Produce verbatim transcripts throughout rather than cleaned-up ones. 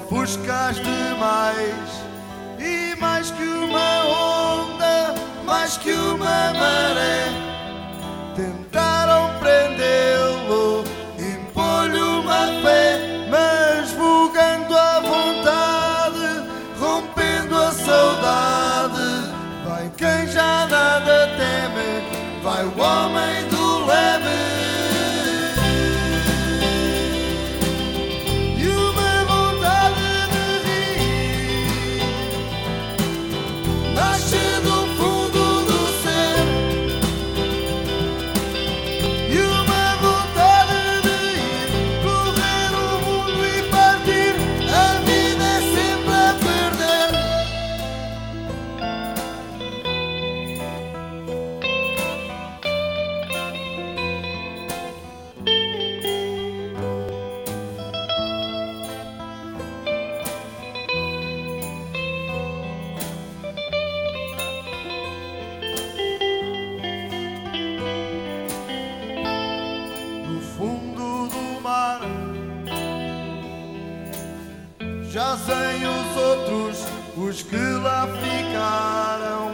ofuscaste mais, e mais que uma onda, mais que uma maré, tentaram prendê-lo, impor-lhe uma fé, mas vogando à vontade, rompendo a saudade, vai quem já nada teme, vai o homem do leme. Jazem os outros, os que lá ficaram,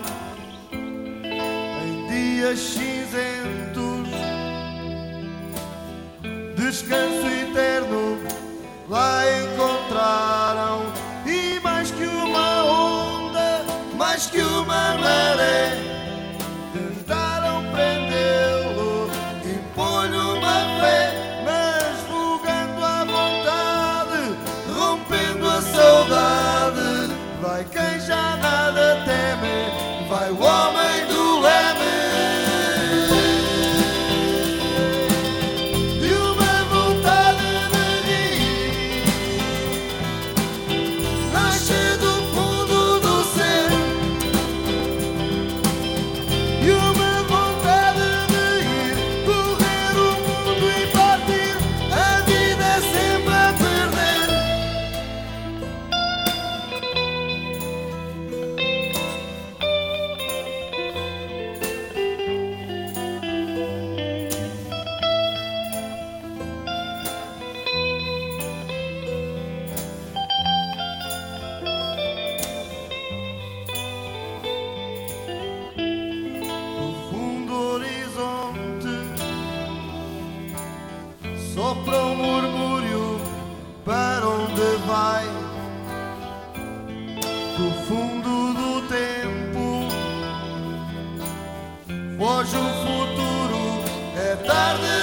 em dias cinzentos, descanso eterno lá encontraram, e mais que uma onda, mais que uma maré, tentaram prendê-lo, impor-lhe uma fé, saudade, vai quem já nada teme, vai o homem do leme. E uma vontade de rir nasce do fundo do ser, e uma vontade de ir correr o mundo e partir, a vida é sempre a perder. Sopra um murmúrio, para onde vai? Do fundo do tempo foge o futuro, é tarde.